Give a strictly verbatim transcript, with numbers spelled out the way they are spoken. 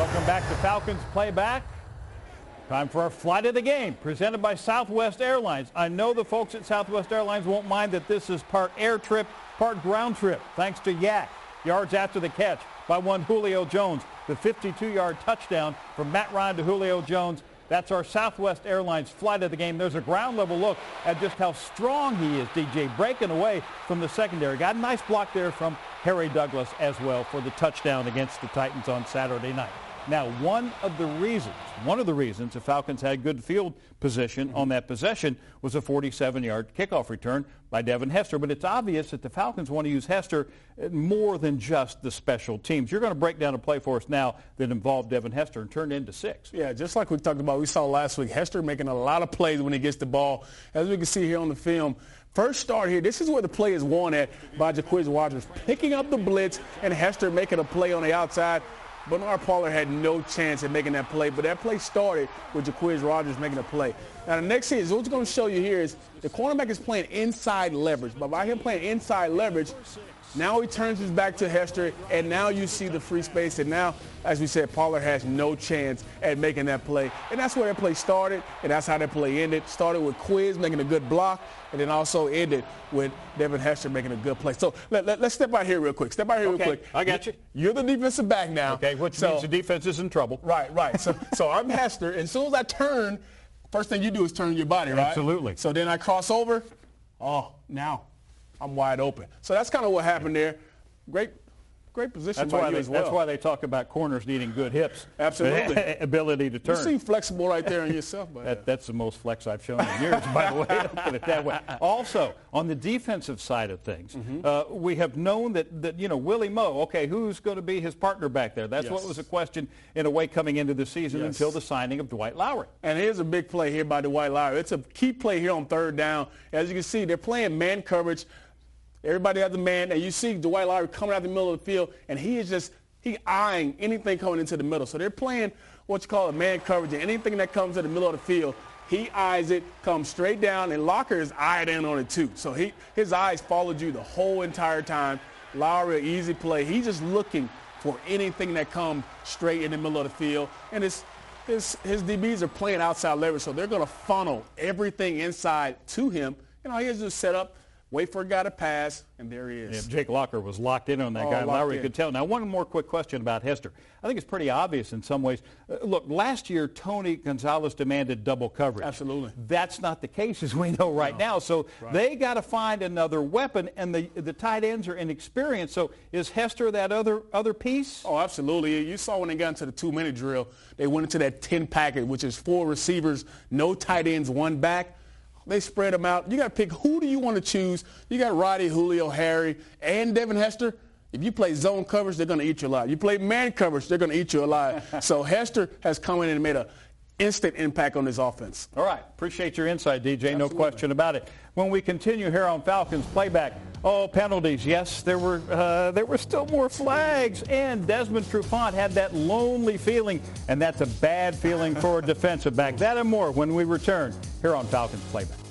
Welcome back to Falcons Playback. Time for our flight of the game, presented by Southwest Airlines. I know the folks at Southwest Airlines won't mind that this is part air trip, part ground trip, thanks to Yak. Yards after the catch by one Julio Jones. The fifty-two-yard touchdown from Matt Ryan to Julio Jones. That's our Southwest Airlines flight of the game. There's a ground-level look at just how strong he is, D J, breaking away from the secondary. Got a nice block there from Harry Douglas as well for the touchdown against the Titans on Saturday night. Now, one of the reasons, one of the reasons the Falcons had good field position on that possession was a forty-seven-yard kickoff return by Devin Hester. But it's obvious that the Falcons want to use Hester more than just the special teams. You're going to break down a play for us now that involved Devin Hester and turned into six. Yeah, just like we talked about, we saw last week, Hester making a lot of plays when he gets the ball. As we can see here on the film, first start here, this is where the play is won at by Jacquizz Rodgers, picking up the blitz and Hester making a play on the outside. Bernard Pollard had no chance at making that play, but that play started with Jacquizz Rodgers making a play. Now, the next thing is what's going to show you here is the cornerback is playing inside leverage. But by him playing inside leverage, now he turns his back to Hester, and now you see the free space. And now, as we said, Pollard has no chance at making that play. And that's where that play started, and that's how that play ended. Started with Quiz making a good block, and then also ended with Devin Hester making a good play. So let, let, let's step out here real quick. Step out here okay, real quick. I got you. You're the defensive back now. Okay, which so, means the defense is in trouble. Right, right. So, so I'm Hester, and as soon as I turn, first thing you do is turn your body, right? Absolutely. So then I cross over. Oh, now I'm wide open. So that's kind of what happened there. Great, great position that's by why you they, as well. That's why they talk about corners needing good hips. Absolutely. Ability to turn. You seem flexible right there in yourself. By that, that's the most flex I've shown in years, by the way. I'll put it that way. Also, on the defensive side of things, mm-hmm. uh, we have known that, that, you know, Willie Moe, okay, who's going to be his partner back there? That's yes. what was a question in a way coming into the season yes. until the signing of Dwight Lowry. And here's a big play here by Dwight Lowry. It's a key play here on third down. As you can see, they're playing man coverage. Everybody has a man, and you see Dwight Lowry coming out the middle of the field, and he is just he eyeing anything coming into the middle. So they're playing what you call a man coverage, and anything that comes to the middle of the field, he eyes it, comes straight down, and Locker is eyed in on it too. So he his eyes followed you the whole entire time. Lowry, an easy play. He's just looking for anything that comes straight in the middle of the field, and his his his D Bs are playing outside leverage, so they're going to funnel everything inside to him. You know, he has just set up. Wait for a guy to pass, and there he is. Yeah, Jake Locker was locked in on that oh, guy. Lowry in. could tell. Now, one more quick question about Hester. I think it's pretty obvious in some ways. Uh, look, last year, Tony Gonzalez demanded double coverage. Absolutely. That's not the case, as we know right no. now. So right. they got to find another weapon, and the the tight ends are inexperienced. So is Hester that other other piece? Oh, absolutely. You saw when they got into the two-minute drill, they went into that ten packet, which is four receivers, no tight ends, one back. They spread them out. You got to pick who do you want to choose. You got Roddy, Julio, Harry, and Devin Hester. If you play zone coverage, they're going to eat you alive. You play man coverage, they're going to eat you alive. So Hester has come in and made an instant impact on this offense. All right. Appreciate your insight, D J. Absolutely. No question about it. When we continue here on Falcons Playback, oh, penalties. Yes, there were uh, there were still more flags. And Desmond Trufant had that lonely feeling, and that's a bad feeling for a defensive back. That and more when we return here on Falcons Playback.